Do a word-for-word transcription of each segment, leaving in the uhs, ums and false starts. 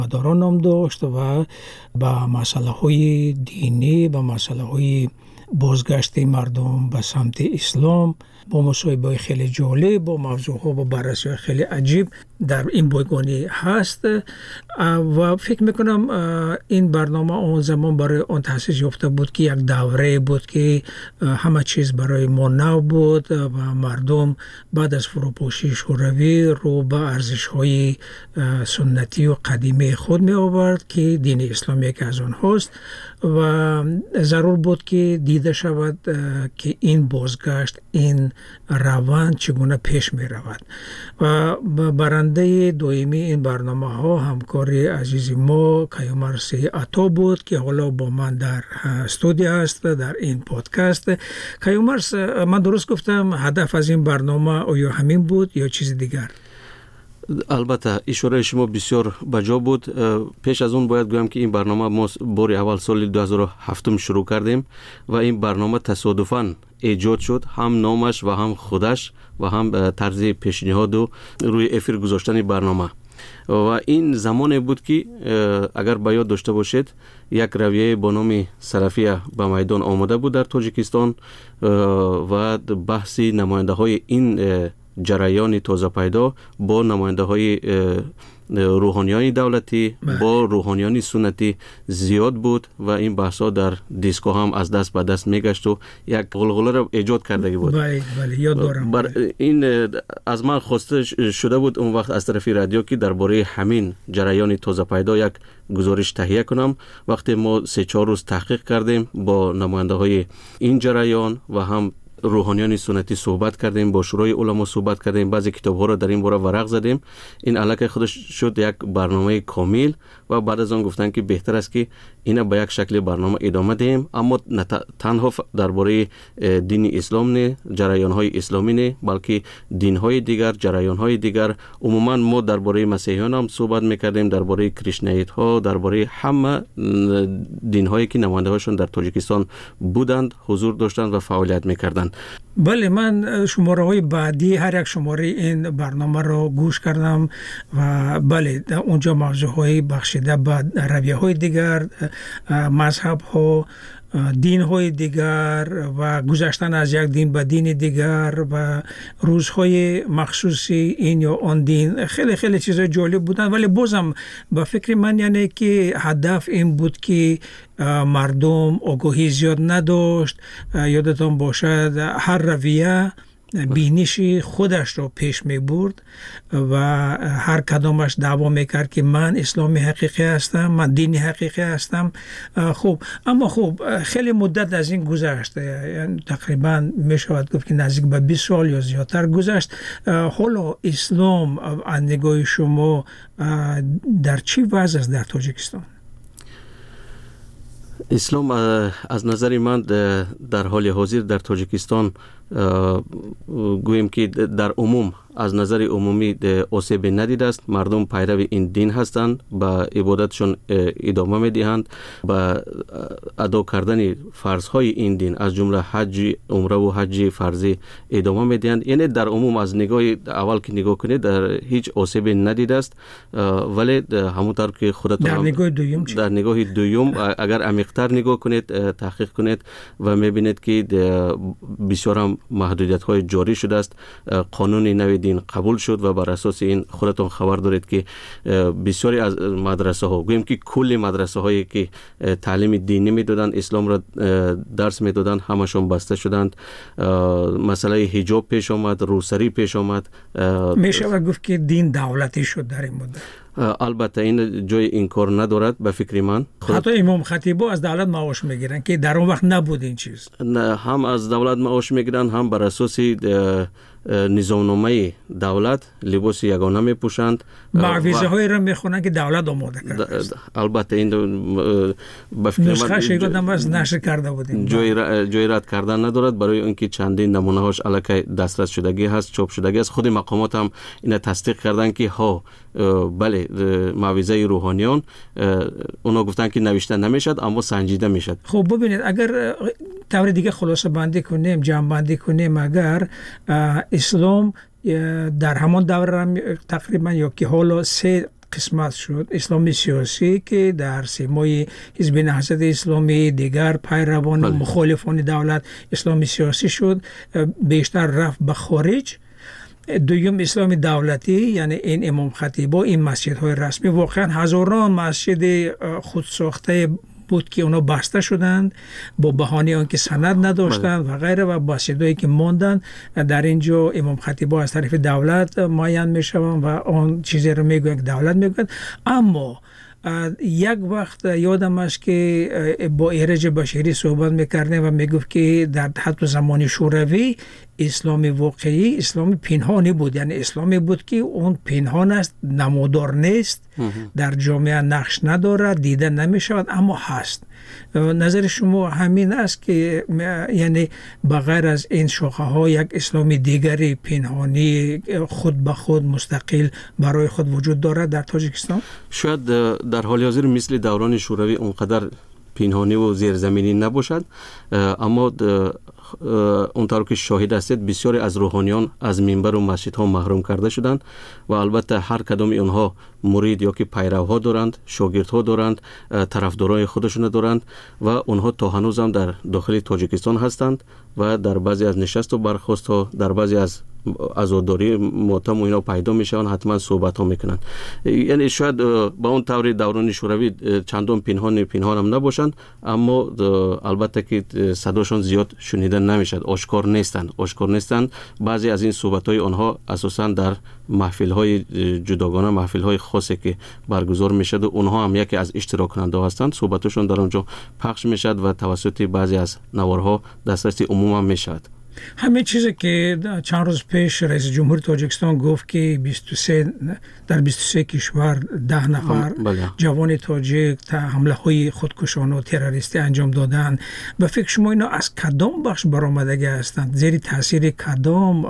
مداران نام داشت و با مسئله های دینی، با مسئله های بازگشت مردم به سمت اسلام، با مصاحبه خیلی جالب، با موضوع ها و بررسی خیلی عجیب در این بایگانی هست و فکر میکنم این برنامه اون زمان برای آن تأسیس یافته بود که یک دوره بود که همه چیز برای ما نو بود و مردم بعد از فروپاشی شوروی رو به ارزش های سنتی و قدیمی خود می آورد که دین اسلام یک از آن هست و ضرور بود که دیده شود که این بازگشت، این روند چگونه پیش می رود و برنده دویمی این برنامه ها همکاری عزیز ما کیومرث عطا بود که حالا با من در استودیو است در این پادکست. کیومرث، من درست گفتم هدف از این برنامه آیا همین بود یا چیز دیگر؟ البته اشاره شما بسیار بجا بود. پیش از اون باید گویم که این برنامه ما بار اول سال دو هزار و هفت شروع کردیم و این برنامه تصادفاً ایجاد شد، هم نامش و هم خودش و هم طرز پیشنهاد و روی افیر گذاشتن برنامه. و این زمانی بود که اگر به یاد داشته باشید یک رویه با نام سلفیه به میدان آمده بود در تاجیکستان و بحثی نماینده های این جریان تازه پیدا با نماینده های روحانیان دولتی با روحانیان سنتی زیاد بود و این بحثا در دیسکو هم از دست به دست میگشت و یک غلغله را ایجاد کرده بود. بله بله یاد دارم. بر این از من خواسته شده بود اون وقت از طرف رادیو که درباره همین جریان تازه پیدا یک گزارش تهیه کنم. وقتی ما سه چهار روز تحقیق کردیم با نماینده های این جریان و هم روحانیان سنتی صحبت کردیم، با شورای علما صحبت کردیم، بعضی کتاب ها را در این باره ورق زدیم. این الکی خودش شد یک برنامه کامل و بعد از آن گفتن که بهتر است که اینا به یک شکل برنامه ادامه دهیم، اما نه تنها درباره دین اسلام نه، جریان های اسلامی نه، بلکه دین های دیگر، جریان های دیگر. عموما ما درباره مسیحیان هم صحبت میکردیم، درباره کریشنایت ها، درباره همه دین هایی که نماینده هاشون در تاجیکستان بودند، حضور داشتند و فعالیت میکردند. بله، من شماره های بعدی هر یک شماره این برنامه رو گوش کردم و بله اونجا موضوع های بخشیده به رویه های دیگر، مذهب ها، دین های دیگر و گذشتن از یک دین به دین دیگر و روزهای مخصوصی این یا آن دین، خیلی خیلی چیزای جالب بودن. ولی بازم به فکر من یعنی که هدف این بود که مردم آگاهی زیاد نداشت. یادتان باشد هر رویه بینشی خودش رو پیش می برد و هر کدامش دعوا میکرد که من اسلامی حقیقی هستم، من دینی حقیقی هستم. خب اما خب خیلی مدت از این گذشت، یعنی تقریبا می شود گفت که نزدیک به بیست سال یا زیادتر گذشت. حالا اسلام از نگاه شما در چی وضع است در تاجیکستان؟ اسلام از نظر من در حال حاضر در تاجیکستان گویم که در عموم از نظر عمومی آسیب ندیده است. مردم پیرو این دین هستند، به عبادتشون ادامه میدهند، به ادا کردن فرضهای این دین از جمله حج، عمره و حج فرضی ادامه میدهند. یعنی در عموم از نگاه اول که نگاه کنید در هیچ آسیب ندیده است. ولی همونطور که خودتون در نگاه دوم در نگاه دوم اگر عمیق‌تر نگاه کنید، تحقیق کنید و میبینید که بسیار هم محدودیت های جاری شده است. قانون نوی دین قبول شد و بر اساس این خودتون خبر دارید که بسیاری از مدرسه ها، گویم که کل مدرسه هایی که تعلیم دینی میدادند، اسلام را درس میدادند، همشون بسته شدند. مسئله حجاب پیش آمد، روسری پیش آمد. میشه گفت که دین دولتی شد در این مدت. البته این جای این کار ندارد به فکر من. حتی امام خطیبا از دولت معاش میگیرن که در اون وقت نبود این چیز. نه، هم از دولت معاش میگیرن، هم بر اساس نظامنامه دولت لباس یگانه میپوشند، معویزه های را میخونن که دولت آماده کرده. البته این به فکر من نسخه شیگادم بس نشر کرده بودیم، جای جای رد کردن ندارد. برای اینکه چندین نمونه هاش الکی دسترس شدگی هست، چاپ شدگی است. خود مقامات هم اینا تصدیق کردن که ها بله معویزه روحانیان، اونا گفتن که نوشته نمیشد اما سنجیده میشد. خب ببینید اگر طور دیگه خلاصه بندی کنیم، جمع بندی کنیم، اگر اسلام در همان دوره تقریبا یا که حالا سه قسمت شد. اسلام سیاسی که در سیمای حزب نهضت اسلامی، دیگر پیروان و مخالفان دولت اسلام سیاسی شد، بیشتر رفت به خارج. دوم اسلام دولتی، یعنی این امام خطیبا، این مسجدهای رسمی، واقعا هزاران مسجد خودساخته بود که اونا بسته شدند با بهانه آنکه سند نداشتند و غیره، و مسجدایی که ماندن در اینجا امام خطیبا از طرف دولت معین میشوند و آن چیزی رو میگویند که دولت میگوید. اما یک وقت یادم است که با ایرج بشیری صحبت میکردیم و میگفت که در حتی زمان شوروی اسلام واقعی اسلام پنهانی بود، یعنی اسلامی بود که اون پنهان است، نمودار نیست، در جامعه نقش ندارد، دیده نمی شود، اما هست. نظر شما همین است که یعنی بغیر از این شاخه ها یک اسلام دیگری پنهانی خود به خود مستقل برای خود وجود دارد در تاجیکستان؟ شاید در حال حاضر مثل دوران شوروی اونقدر پنهانی و زیرزمینی نباشد، اما اونطور که شاهد هستید بسیاری از روحانیان از منبر و مسجد ها محروم کرده شدند و البته هر کدام اونها مرید یا که پیروها دارند، شاگردها دارند، طرفدارای خودشون دارند و اونها تا هنوز هم در داخل تاجیکستان هستند و در بعضی از نشست و برخاست ها، در بعضی از عزاداری ماتم و اینا پیدا میشن، حتما صحبت ها میکنن. یعنی شاید با اون طور دوران شوروی چندان پنهان پنهان هم نباشند، اما البته که صداشون زیاد شنیده نمیشد، آشکار نیستند آشکار نیستند بعضی از این صحبت های آنها اساسا در محفل های جداگانه، محفل های خاصی که برگزار میشد، اونها هم یکی از اشتراک کننده هستند، صحبتشون در اونجا پخش میشد و توسط بعضی از نوارها دسترسی عموم هم میشد. همه چیزی که چند روز پیش رئیس جمهور تاجیکستان گفت که بیست و سه در بیست و سه کشور ده نفر جوان تاجیک حمله های خودکشانه و تروریستی انجام دادن، به فکر شما اینا از کدام بخش برآمدگی هستند؟ زیر تاثیر کدام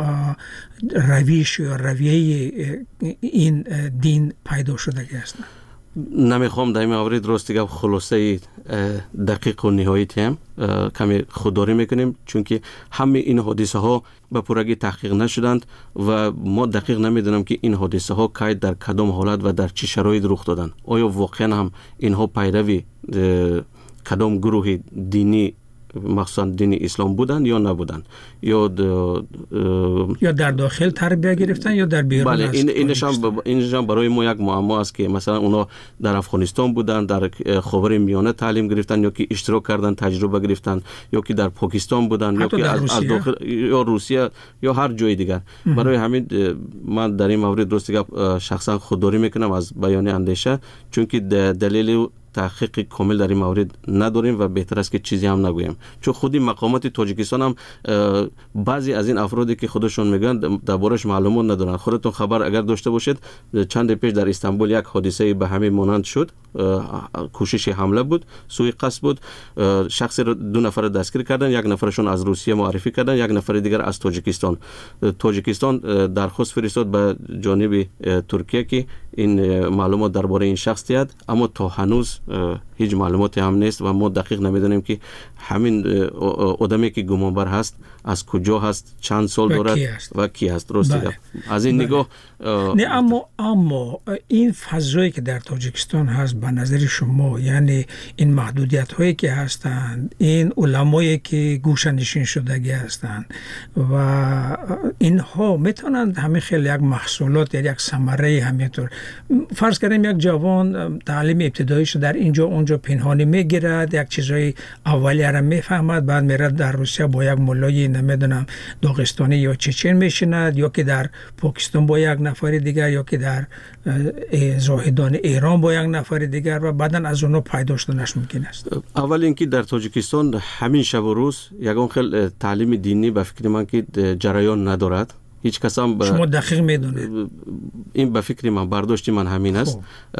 رویش یا رویه این دین پیدا شدگی هستند؟ نمیخوام در این مورد راست گفت خلاصه دقیق و نهایی هم کمی خودداری میکنیم، چون که همه این حادثه ها به پورگی تحقیق نشدند و ما دقیق نمیدونم که این حادثه ها کی در کدام حالت و در چه شرایط رخ دادن. آیا واقعا هم اینها پیروی کدام گروه دینی مخصوصا دین اسلام بودن یا نبودن، یا یا در داخل تربیت گرفتن یا در بیرون؟ بله، این اینشان اینشان برای ما یک معما است که مثلا اونا در افغانستان بودن، در خاور میانه تعلیم گرفتن، یا که اشتراک کردن، تجربه گرفتن، یا که در پاکستان بودن، یا که از, از داخل یا روسیه یا هر جای دیگر. برای همین من در این مورد درست شخصا خودداری میکنم از بیان اندیشه، چون که دلیل تحقیق کامل در این مورد نداریم و بهتر است که چیزی هم نگویم، چون خودی مقامات تاجیکستان هم بعضی از این افرادی که خودشون میگن دربارش معلومات ندارن. خودتون خبر اگر داشته باشید چند پیش در استانبول یک حادثه به همین مانند شد، کوشش حمله بود، سوء قصد بود، شخص دو نفر دستگیر کردن، یک نفرشون از روسیه معرفی کردن، یک نفر دیگر از تاجیکستان. تاجیکستان درخواست فرستاد به جانب ترکیه که این معلومات درباره این شخص دهد، اما تا هنوز هیچ معلوماتی هم نیست و ما دقیق نمیدونیم که همین آدمی که گمانبر هست از کجا هست، چند سال دارد و کی هست. درسته؟ بله. از این بله. نگاه نه، اما اما این فضایی که در تاجیکستان هست به نظر شما، یعنی این محدودیت هایی که هستند، این علمایی که گوشه نشین شدگی هستند و اینها میتونند همه خیلی یک محصولات یا یک ثمره همینطور، فرض کنیم یک جوان تعلیم ابتداییش در اینجا اونجا پنهانی میگیرد، یک چیزای اولیه را میفهمد، بعد میره در روسیه با یک مولای نمیدونم داغستانی یا چچن میشیند، یا که در پاکستان با یک نفر دیگر، یا که در زاهدان ایران با یک نفر دیگر، و بعدن از اونها پیدا شدنش ممکن است. اول اینکه در تاجیکستان همین شب و روز یگان خیلی تعلیم دینی به فکر من که جریان ندارد. هیچ کس هم ب... شما دقیق میدونه؟ این به فکر من، برداشتی من همین است.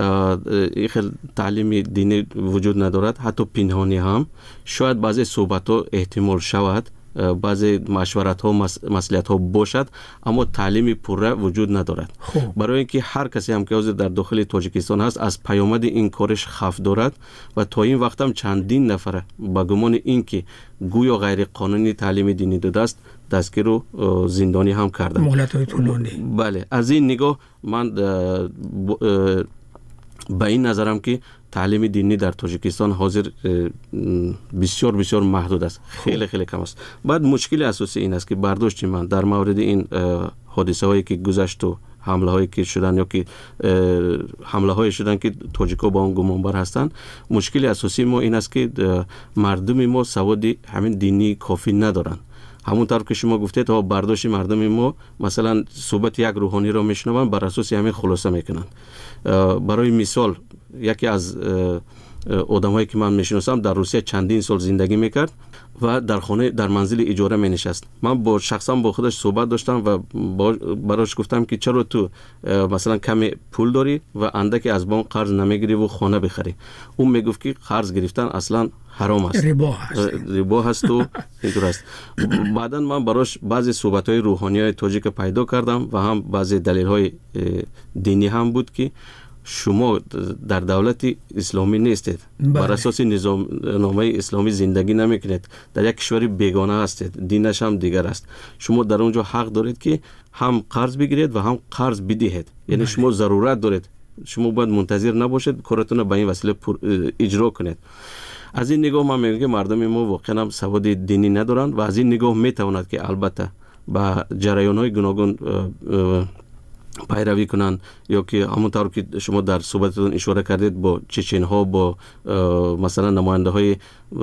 این خیلی تعلیم دینی وجود ندارد، حتی پنهانی هم. شاید بعضی صحبت ها احتمال شود، بعضی مشورت ها مسئولیت ها باشد، اما تعلیم پوره وجود ندارد. خوب. برای اینکه هر کسی هم که در داخل تاجیکستان هست از پیامد این کارش خوف دارد و تا این وقت هم چندین نفر با گمان اینکه گویا غیر قانونی تعلیم دینی داده است دستگیر و زندانی هم کردن. مهلت های طولانی. بله، از این نگاه من به این نظرم که تعلیم دینی در تاجیکستان حاضر بسیار بسیار محدود است، خیلی خیلی کم است. بعد مشکل اساسی این است که برداشت من در مورد این حادثه هایی که گذشت و حمله هایی که شدن یا که حمله هایی شدن که تاجیکا با اون گمانبر هستند، مشکل اساسی ما این است که مردم ما سواد همین دینی کافی ندارن. همونطور که شما گفتید تا برداشت مردم ما مثلا صحبت یک روحانی را میشنون بر اساس همین خلاصه میکنن. برای مثال یکی از آدمایی که من میشناسم در روسیه چندین سال زندگی میکرد و در خانه در منزل اجاره می نشست. من با شخصا با خودش صحبت داشتم و براش گفتم که چرا تو مثلا کمی پول داری و اندکی از بانک قرض نمیگیری و خانه بخری؟ اون میگفت که قرض گرفتن اصلا حرام است، ربا هست ربا هست و اینطور است. بعدا من براش بعضی صحبت‌های روحانیای تاجیک پیدا کردم و هم بعضی دلیل‌های دینی هم بود که شما در دولت اسلامی نیستید، بر اساس نظام نامه اسلامی زندگی نمیکنید، در یک کشور بیگانه هستید، دینش هم دیگر است. شما در اونجا حق دارید که هم قرض بگیرید و هم قرض بدهید. یعنی شما ضرورت دارید، شما باید منتظر نباشید کارتون به این وسیله اجرا کنید. از این نگاه من میگم که مردم ما واقعا سواد دینی ندارند و از این نگاه میتواند که البته با جریان‌های گوناگون پیروی کنن یا که همونطور که شما در صحبتتون اشاره کردید با چچن ها، با مثلا نماینده های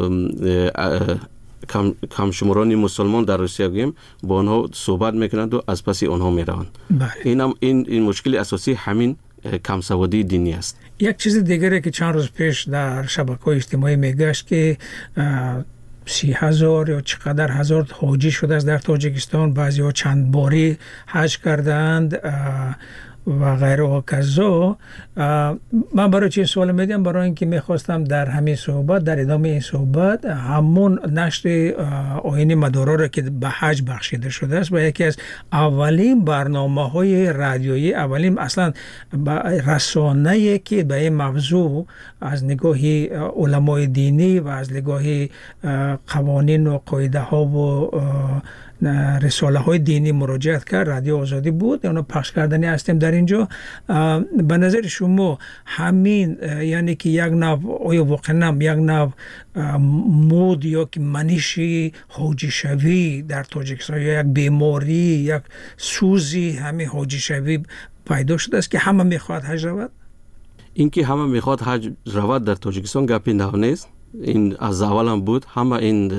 کم کم شمارانی مسلمان در روسیه گیم با آنها صحبت میکنند و از پس آنها میروند. این هم این این مشکل اساسی همین کم سوادی دینی است. یک چیز دیگری که چند روز پیش در شبکه‌های اجتماعی میگشت که سی هزار یا چقدر هزار حاجی شده است در تاجیکستان، بعضی ها چند باری حج کردند و غیره و کذا. من برای چه سوال میدیم؟ برای اینکه میخواستم در همین صحبت، در ادامه این صحبت، همون نشر آیین مدارا را که به حج بخشیده شده است و یکی از اولین برنامه های رادیویی، اولین اصلا رسانه‌ای که به این موضوع از نگاه علمای دینی و از نگاه قوانین و قاعده ها و رساله های دینی مراجعت کرد، رادیو آزادی بود. اونو پخش کردنی هستیم در اینجا. به نظر شما همین یعنی که یک نوع آیا واقعا یک نوع مود یا که منشی حاجی شوی در تاجیکستان یا یک بیماری، یک سوزی همین حاجی شوی پیدا شده است که همه میخواد حج رود؟ این که همه میخواد حج رود در تاجیکستان گپی نه نیست. این از اول هم بود. همه این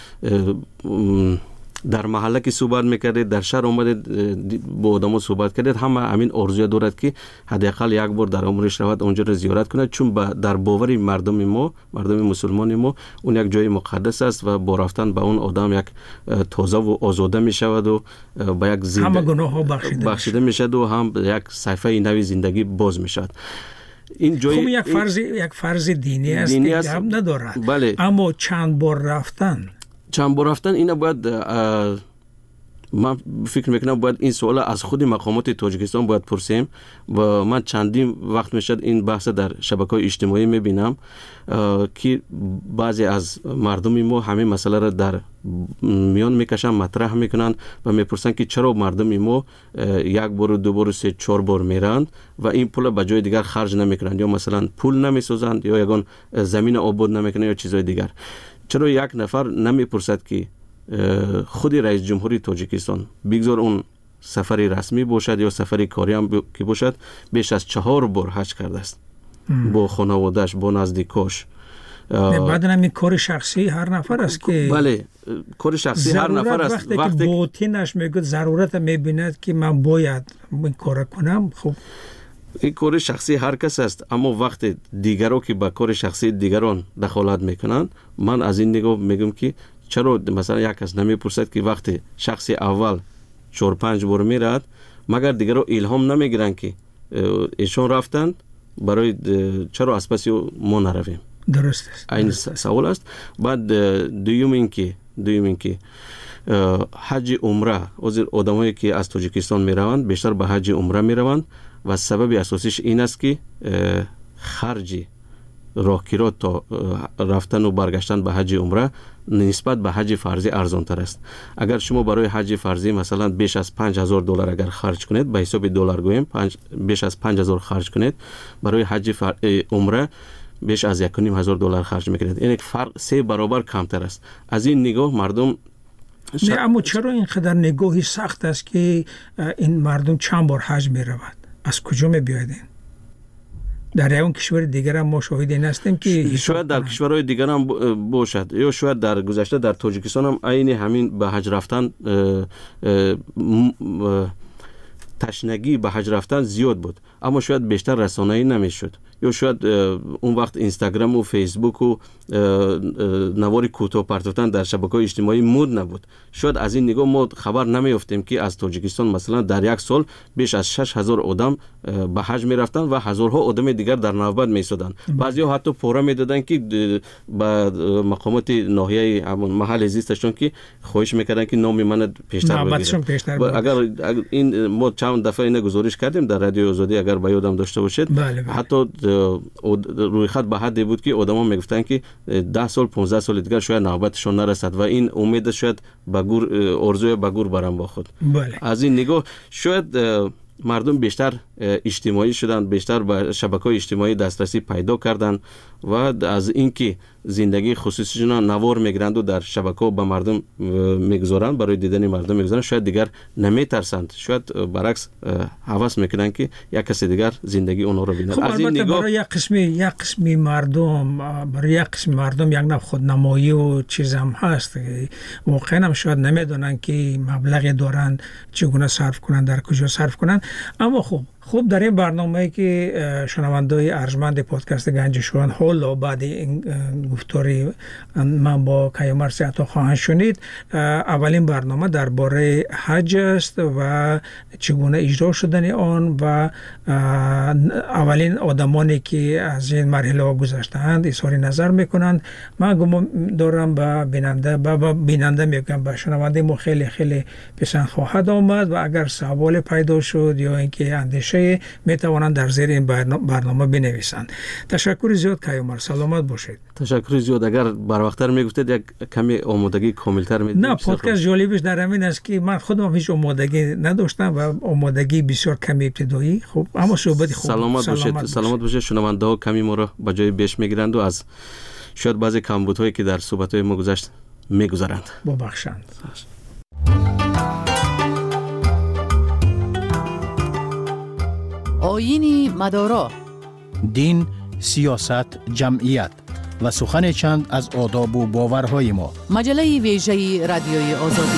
در محله که صحبت میکردید، در شهر اومدید با آدم‌ها صحبت کردید، همه همین آرزوی دارد که حداقل یک بار در عمرش رود اونجا رو زیارت کنه، چون در باور مردم ما، مردم مسلمان ما، اون یک جای مقدس است و با رفتن به اون آدم یک تازه و آزاده میشود و با یک زنده همه گناه‌ها بخشیده, بخشیده میشد و هم یک صفحه نوی زندگی باز میشد. این جای خب یک فرض یک فرض دینی است که هم ندارد. بله. اما چند بار رفتن چند بار رفتن اینا باید، من فکر میکنم باید این سوال از خود مقامات تاجیکستان باید پرسیم و من چندین وقت میشد این بحث در شبکه‌های اجتماعی میبینم که بعضی از مردم ما همین مسئله را در میان میکشن، مطرح میکنن و میپرسن که چرا مردم ما یک بار دو بار سه چهار بار میرند و این پول به جای دیگر خرج نمیکنند، یا مثلا پول نمیسازند یا یگان زمین آباد نمیکنند یا چیزهای دیگر. چرا یک نفر نمیپرسد که خود رئیس جمهوری تاجیکستان، بگذار اون سفری رسمی باشد یا سفری کاری هم که باشد، بیش از چهار بار حج کرده است با خانواده‌اش، با نزدیکاش. بعد هم این کار شخصی هر نفر است که بله کار شخصی هر نفر است. وقتی, وقتی که باطنش میگه ضرورت میبیند که من باید این کار کنم، خب این کار شخصی هر کس است، اما وقتی دیگران که با کار شخصی دیگران دخالت میکنن، من از این نگاه میگم که چرا مثلا یک کس نمیپرسد که وقتی شخص اول چهار پنج بار میرد مگر دیگران الهام نمیگیرن که ایشون رفتن برای چرا از پس ما نرویم؟ درست است. این سوال است. بعد دوم این که دوم این که حج عمره، از آدمایی که از تاجیکستان میروند بیشتر به حج عمره میروند و سبب اساسیش این است که خرج راهگیرا تا رفتن و برگشتن به حج عمره نسبت به حج فرضی ارزان تر است. اگر شما برای حج فرضی مثلا بیش از پنج هزار دلار اگر خرج کنید، به حساب دلار گویم بیش از پنج هزار خرج کنید، برای حج فر... عمره بیش از یک و نیم هزار دلار خرج میکنید. یعنی فرق سه برابر کمتر است. از این نگاه مردم ش... نه اما چرا اینقدر نگاهی سخت است که این مردم چند بار حج می رود؟ از کجا می بیاید؟ در اون کشور دیگر هم ما شاهد این هستیم که شاید در کشورهای دیگر هم باشد، یا شاید در گذشته در تاجیکستان هم عین همین به حج رفتن تشنگی به حج رفتن زیاد بود، اما شاید بیشتر رسانه‌ای نمیشد، یا شاید اون وقت اینستاگرام و فیسبوک و نوار کوتاه پرتوتن در شبکه‌های اجتماعی مود نبود. شاید از این نگاه ما خبر نمیافتیم که از تاجیکستان مثلا در یک سال بیش از شش هزار آدم به حج میرفتن و هزارها آدم دیگر در نوبت میسودن. بعضیا حتی پورا میدادن که به مقامات ناحیه همون محل زیستشون که خواهش میکردن که نام من پیشتر بگیرن. اگر این ما چند دفعه اینو گزارش کردیم در رادیو آزادی، اگر به یادم داشته باشید، بله بله. حتی روی خط به حدی بود که آدما میگفتن که ده سال پانزده سال دیگر شاید نوبتشون نرسد و این امید شاید به گور ارزوی به گور برام باخود. بله. از این نگاه شاید مردم بیشتر اجتماعی شدن، بیشتر به شبکه‌های اجتماعی دسترسی پیدا کردن و از اینکه زندگی خصوصیشون نوار میگیرند و در شبکه‌ها به مردم میگذارند، برای دیدن مردم میگذارند، شاید دیگر نمیترسند، شاید برعکس هوس میکنن که یک کسی دیگر زندگی اونها رو ببینه. خب از این نگاه برای یک قسمی یک قسمی مردم برای یک قسم مردم یک نوع خودنمایی و چیز هم هست، واقعا هم شاید نمیدونن که مبلغی دارن چگونه صرف کنن، در کجا صرف کنن. اما خب خوب در این برنامه‌ای که شنونده‌های ارجمند پادکست گنج شوان حالا بعد این گفتاری من با کیومرث عطا خواهند شنید، اولین برنامه درباره حج است و چگونه اجرا شدن آن و اولین آدمانی که از این مرحله گذشتند اظهار نظر میکنند. من گمان دارم به بیننده به بیننده میگم به شنونده ما خیلی خیلی پسند خواهد آمد و اگر سوال پیدا شد یا اینکه اندیشه می توانند در زیر این برنامه بنویسند. تشکر زیاد کیومرث، سلامت باشید. تشکر زیاد. اگر بر وقت‌تر میگفتید یک کمی آمادگی کاملتر میدید. نه، پادکست جالبش در همین است که من خودم هیچ آمادگی نداشتم و آمادگی بسیار کمی ابتدایی. خب اما صحبت خوب. سلامت باشید. سلامت باشید. شنونده ها کمی ما را به جای بیش میگیرند و از شاید بعضی کمبودهایی که در صحبت‌های ما گذشت میگذارند. ببخشند. آیین مدارا، دین، سیاست، جمعیت و سخن چند از آداب و باورهای ما. مجله ویژه رادیوی آزادی.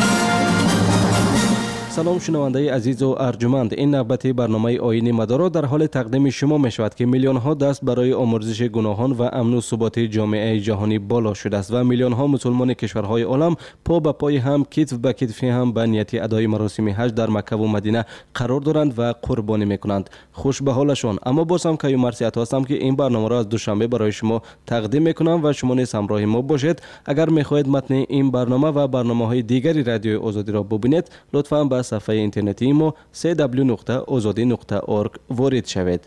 سلام شنونده عزیز و ارجمند، این نوبت برنامه آیین مدارا در حال تقدیم شما می شود که میلیون ها دست برای آمرزش گناهان و امن و ثبات جامعه جهانی بالا شده است و میلیون ها مسلمان کشورهای عالم پا به پای هم، کتف به کتف هم به نیت ادای مراسم حج در مکه و مدینه قرار دارند و قربانی میکنند. خوش به حالشان. اما باز هم کیومرث عطا هستم که این برنامه را از دوشنبه برای شما تقدیم میکنم و شما نیز همراه ما باشید. اگر میخواهید متن این برنامه و برنامه‌های دیگری رادیوی آزادی را ببینید، لطفاً به صفحه اینترنتی ما دبلیو دبلیو دبلیو نقطه آزادی نقطه اورگ وارد شوید.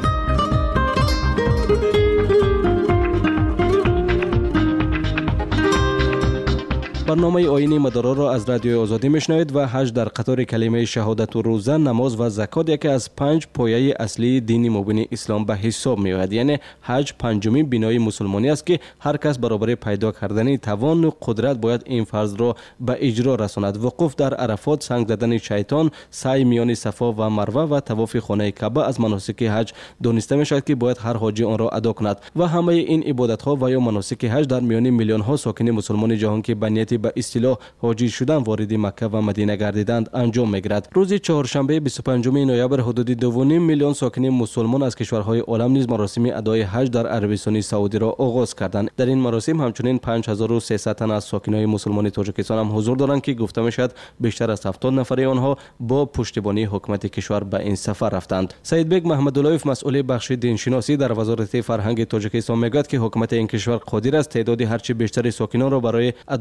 برنامه آیین مدارا را از رادیو آزادی میشنوید و حج در قطار کلمه شهادت و روزه، نماز و زکات یکی از پنج پایه اصلی دین مبین اسلام به حساب می آید. یعنی حج پنجمین بنای مسلمانی است که هر کس برابر پیدا کردن توان و قدرت باید این فرض را به اجرا رساند. وقوف در عرفات، سنگ زدن شیطان، سعی میان صفا و مروه و طواف خانه کعبه از مناسک حج دانسته می شود که باید هر حاجی آن را ادا کند و همه این عبادت ها و یا مناسک حج در میان میلیون ها ساکن مسلمان جهان که به نیت به اصطلاح حاجی شدن وارد مکه و مدینه گردیدند انجام میگیرد. روز چهارشنبه بیست و پنجم نوامبر حدود دو و نیم میلیون ساکن مسلمان از کشورهای عالم نیز مراسم ادای حج در عربستان سعودی را آغاز کردند. در این مراسم همچنین پنج هزار و سیصد تن از ساکنان مسلمان تاجیکستان هم حضور دارند که گفته میشد بیشتر از هفتاد نفر آنها با پشتیبانی حکومت کشور به این سفر رفتند. سید بیگ محمداللهیف مسئول بخش دینشناسی در وزارت فرهنگ تاجیکستان میگوید که حکومت این کشور قادر است تعداد هرچه بیشتر ساکنان را برای ادای مراسم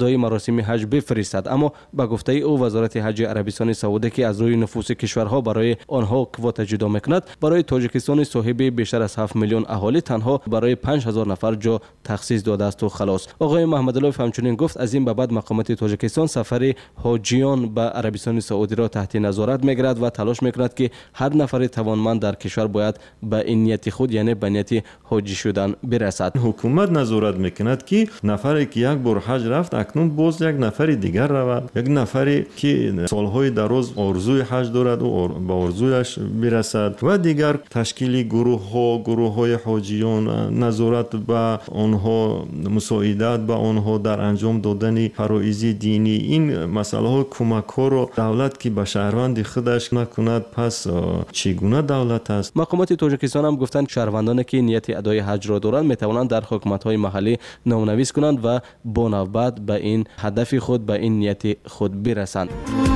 مراسم حج بفرستد. اما به گفته او وزارت حج عربستان سعودی که از روی نفوس کشورها برای آنها کواتا جدا میکند، برای تاجیکستان صاحب بیشتر از هفت میلیون اهالی تنها برای پنج هزار نفر جا تخصیص داده است و خلاص. آقای محمد الله همچنین گفت از این به بعد مقامات تاجیکستان سفر حاجیان به عربستان سعودی را تحت نظارت میگیرد و تلاش میکند که هر نفر توانمند در کشور باید به این نیت خود یعنی به نیت حاجی شدن برسد. حکومت نظارت میکند که نفری که یک بار حج رفت اکنون باز یک نفر دیگر رود، یک نفری که سالهای دراز آرزوی حج دارد و به آرزویش برسد و دیگر تشکیل گروه ها گروه های حاجیان، نظارت به آنها، مساعدت به آنها در انجام دادن فرایض دینی، این مسئله ها کمک ها را دولت که به شهروند خودش نکند پس چگونه دولت است؟ مقامات تاجیکستان هم گفتند شهروندانی که نیت ادای حج را دارند میتوانند در حکومت های محلی نامنویس کنند و با نوبت به این هدف خود به این نیت خود برسند.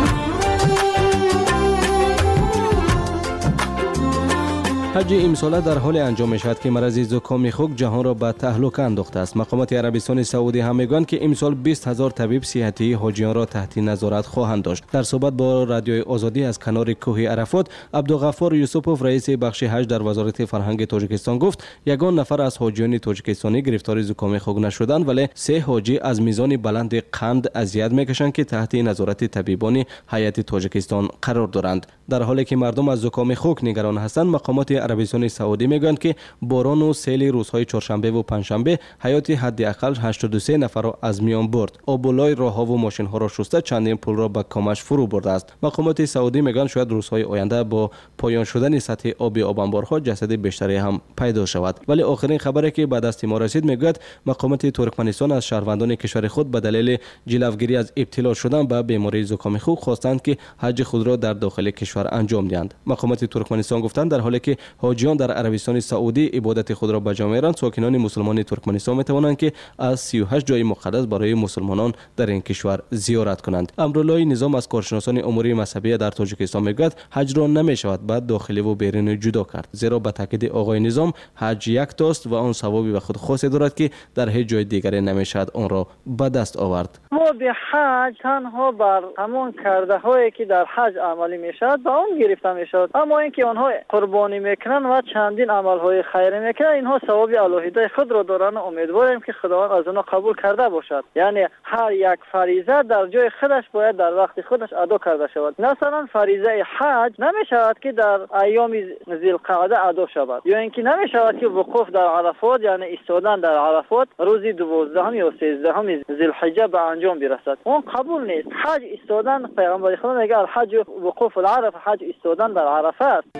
حج امساله در حال انجام می شود که مرض زکام خوک جهان را به تهلکه انداخته است. مقامات عربستان سعودی هم میگویند که امسال بیست هزار طبیب صحتی حاجیان را تحت نظارت خواهند داشت. در صحبت با رادیوی آزادی از کنار کوه عرفات، عبدالغفار یوسفوف رئیس بخش حج در وزارت فرهنگ تاجیکستان گفت یگان نفر از حاجیان تاجیکستانی گرفتار زکام خوک نشدند، ولی سه حاجی از میزان بلند قند اذیت میکشند که تحت نظارت طبیبان هیئت تاجیکستان قرار دارند. در حالی که مردم از زکام خوک نگران هستند، مقامات عربستان سعودی میگویند که باران و سیل روزهای چهارشنبه و پنجشنبه حیات حداقل هشتاد و سه نفر را از میان برد. آبولای راهها و ماشین ها را شسته چندین پل را به کامش فرو برده است. مقامات سعودی میگویند شاید روزهای آینده با پایان شدن سطح آب آب انبارها جسد بیشتری هم پیدا شود. ولی آخرین خبری که به دست ما رسید میگوید مقامات ترکمنستان از شهروندان کشور خود به دلیل جلوگیری از ابتلا شدن به بیماری زکام خوک خواستند که حج خود را در داخل کشور انجام دهند. مقامات ترکمنستان گفتند در حالی که حاجیان در عربستان سعودی عبادت خود را به جا می‌آورند، ساکنان مسلمان ترکمنستان می‌توانند که از سی و هشت جای مقدس برای مسلمانان در این کشور زیارت کنند. امرالله نظام از کارشناسان امور مذهبی در تاجیکستان میگوید حج را نمی‌شود بعد داخلی و بیرونی جدا کرد، زیرا به تاکید آقای نظام حج یک تاست و آن ثوابی به خود خاصی دارد که در هیچ جای دیگری نمی‌شود آن را به دست آورد. ما به حج تنها بر همان کرده هایی که در حج عملی می‌شود با اون گرفته می‌شود، اما اینکه آنها قربانی میکنن و چندین عمل های خیری میکنن اینها ثواب الهی خود را دارن. امیدواریم که خداوند از اونها قبول کرده باشد. یعنی هر یک فریضه در جای خودش باید در وقت خودش ادا کرده شود. مثلا فریضه حج نمیشود که در ایام ذوالقعده ادا شود، یا اینکه نمیشود که وقوف در عرفات یعنی ایستادن در عرفات روز دوازدهم یا سیزدهم ذوالحجه به انجام برسد. اون قبول نیست. حج ایستادن، پیغمبر خدا میگه الحج وقوف العرف، حج ایستادن در عرفه است.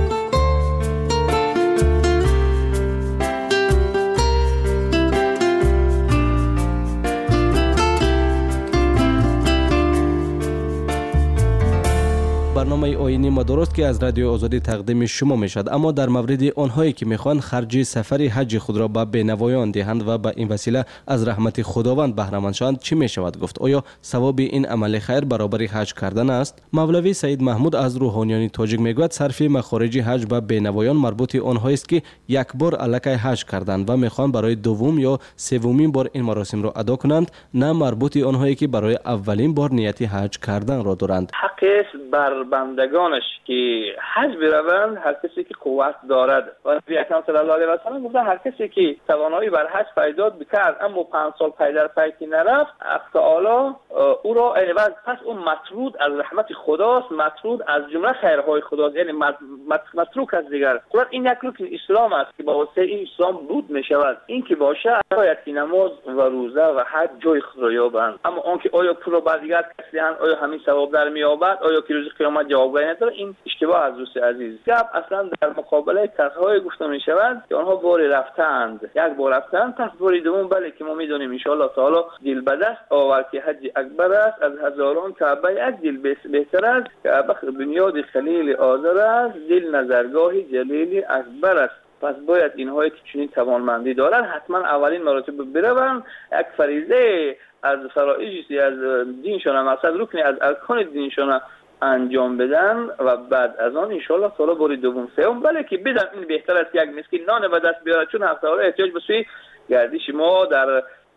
برنامه آیینی ما درست که از رادیو آزادی تقدیم شما می شد، اما در مورد آنهایی که میخوان خرج سفر حج خود را به بینوایان دهند و به این وسیله از رحمت خداوند بهره مند شوند چی می شود گفت؟ آیا ثواب این عمل خیر برابر حج کردن است؟ مولوی سید محمود از روحانیان تاجیک میگوید صرف مخارج حج به بینوایان مربوط آنهایی است که یک بار الکی حج کردند و میخوان برای دوم یا سومین بار این مراسم را ادا کنند، نه مربوط آنهایی که برای اولین بار نیت حج کردن را دارند. حق بر بندگانش که حج بروند هر کسی که قوت دارد. و نبی اکرم صلی الله علیه و سلم گفته هر کسی که توانایی بر حج پیدا بکرد اما پنج سال پی در پی که نرفت، حق تعالی او را عوض پس اون مطرود از رحمت خداست، مطرود از جمله خیرهای خداست، یعنی متروک از دیگر. خود این یک رکن اسلام است که با واسطه این اسلام بود می شود. این که باشه باید که نماز و روزه و حج جای خود را یابند. اما اون که آیا پول با دیگر کسی هست، آیا همین ثواب در مییابد، آیا که روز قیامت جوابگویی نداره، این اشتباه از دوست عزیز. گپ اصلا در مقابله کسایی گفته می شود که آنها باری رفتند، یک بار رفتند پس باری دوم، بله که ما میدونیم ان شاء الله تعالی دل به دست آورد که حج اکبر است، از هزاران کعبه یک دل بهتر است، کعبه بنیاد خلیل آذر است، دل نظرگاه جلیل اکبر است. پس باید اینهایی که چنین توانمندی دارن حتما اولین مراتب بروند، یک فریضه از فرائض از دینشون، مثلا رکنی از ارکان دینشون انجام بدن و بعد از آن ان شاء الله تعالی باری دوم سوم بله که بدن. این بهتر است یک مسکین نان به دست بیاره، چون هفته ها احتیاج به سوی گردش ما در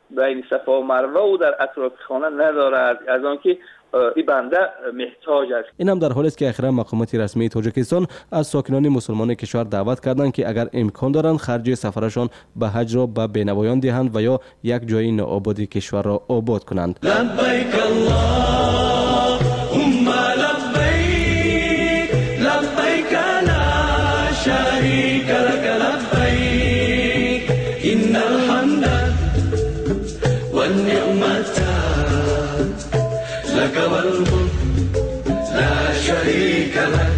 بین صفا و مروه او در اطراف خانه ندارد، از آنکه این بنده محتاج است. این هم در حالی است که اخیرا مقامات رسمی تاجیکستان از ساکنان مسلمان کشور دعوت کردند که اگر امکان دارند خرج سفرشان به حج را به بینوایان دهند و یا یک جای نوآباد کشور را آباد کنند. لبیک اللهم لبیک لبیک لا شریک لک لبیک ان الحمد والنعمت لك والملك لا شريك لك.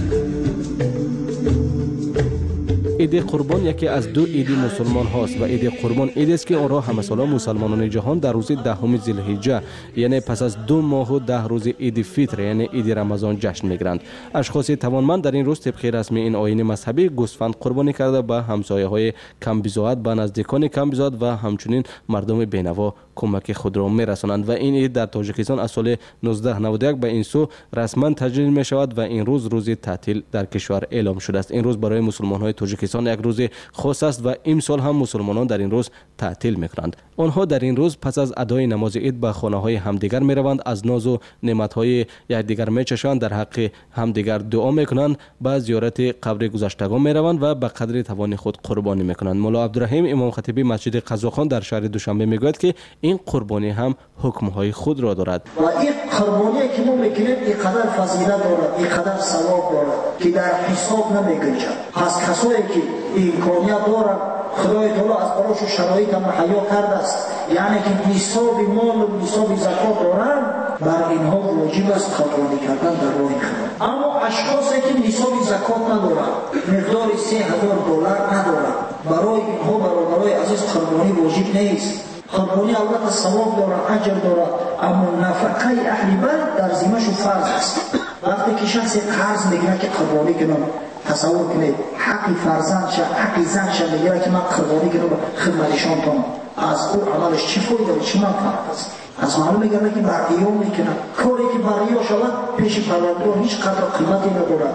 عید قربان یکی از دو عید مسلمان هاست و عید قربان عید است که آن را همه ساله مسلمانان جهان در روز دهم ذوالحجه یعنی پس از دو ماه و ده روز عید فطر یعنی عید رمضان جشن میگیرند. اشخاص توانمند در این روز طبق رسم این آیین مذهبی گوسفند قربانی کرده به همسایه های کم بضاعت، به نزدیکان کم بضاعت و همچنین مردم بینوا کمک خود را میرسانند و این عید در تاجیکستان از سال نوزده نود و یک به این سو رسما تجلیل می شود و این روز روز تعطیل در کشور اعلام شده است. این روز برای مسلمان های تاجیکستان یک روز خاص است و امسال هم مسلمانان در این روز تعطیل میکنند. آنها در این روز پس از ادای نماز عید به خانه های همدیگر می روند، از ناز و نعمت های یکدیگر می چشند، در حق همدیگر دعا میکنند، به زیارت قبر گذشتگان می روند و به قدر توان خود قربانی میکنند. مولا عبدالرحیم امام خطیبی مسجد قزاقان در شهر دوشنبه میگوید که این قربانی هم حکم‌های خود را دارد و این قربانی که ما میکنیم اینقدر فضیلت دارد، اینقدر ثواب دارد که در حساب نمیگنجد. پس کسایی که امکانیت دارد خدای تعالی از براشون شرایط مهیا کرده است، یعنی که نصاب مال و نصاب زکات دارند، بر اینها واجب است قربانی کردن در راه خدا. اما اشخاصی که نصاب زکات ندارند، مقدار سه هزار دلار ندارند، برای اینها برادرای عزیز قربانی واجب نیست. قربانی البته ثواب دارد، اجر دارد، اما نفقه اهل بیت در ذمه‌شون فرض است. وقتی که شخص قرض میگیره که قربانی کنم، تصور کنید حقی فرزند شه، حقی زن شه میگیره که من قربانی کنم خدمتشان کنم، از او عملش چی فایده و چی منفعت است؟ از معلوم میگه که برقیام میکنه، کاری که برقیام شود پیش پروردگار هیچ قدر قیمتی ندارد.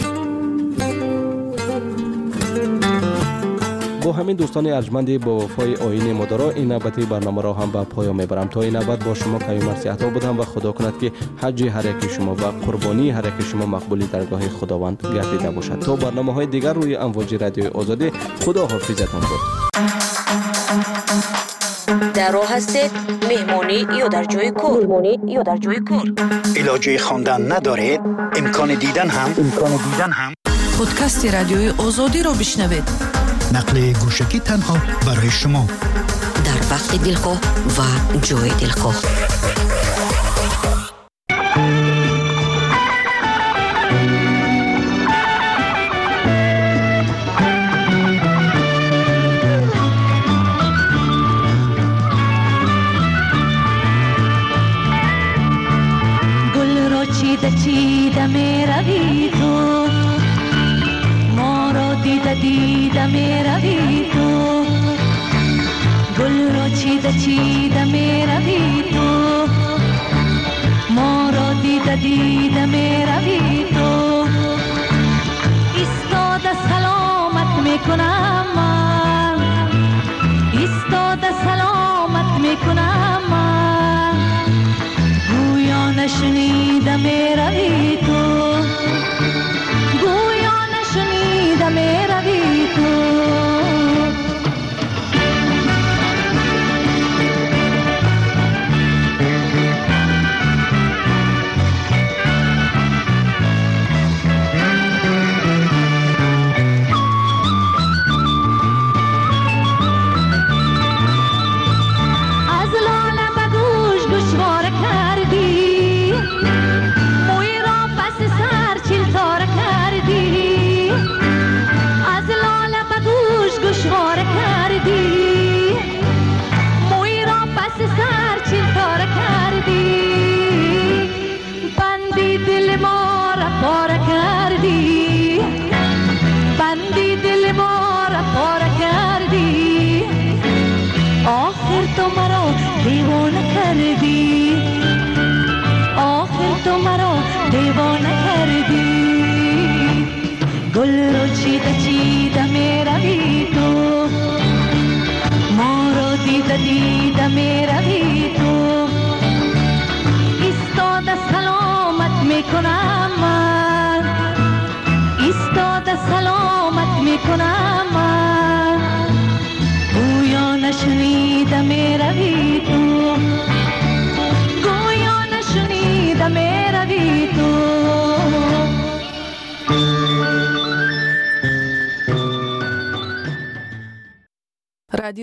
با همین دوستان ارجمند با وفای آیین مدارا این نوبتی برنامه را هم به پایان میبرم. تا این نوبت با شما قیوم صحت بودم و خدا کند که حج هر یک شما و قربانی هر یک شما مقبولی درگاه خداوند گردیده باشد. تا برنامه های دیگر روی امواج رادیوی آزادی، خدا حافظتان باد. در راه هستید مهمانی یا در جای کار؟ مهمانی یا در جای کار؟ علاجه خواندن ندارید؟ امکان دیدن هم امکان دیدن هم پادکست رادیوی آزادی را بشنوید. نقل گوشکی تنها برای شما در وقت دلخواه و جای دلخواه. گل را چیده چیده می روی تو، ما را دیده دیده می روی تو، گل را چیده چیده می روی تو، ما را دیده دیده می روی تو. ایستاده سلامت می کنم من، ایستاده سلامت می کنم من، گویا نشنیده می روی تو، گویا نشنیده می روی تو. می روی تو ایستاده سلامت می کنم من ایستاده سلامت می کنم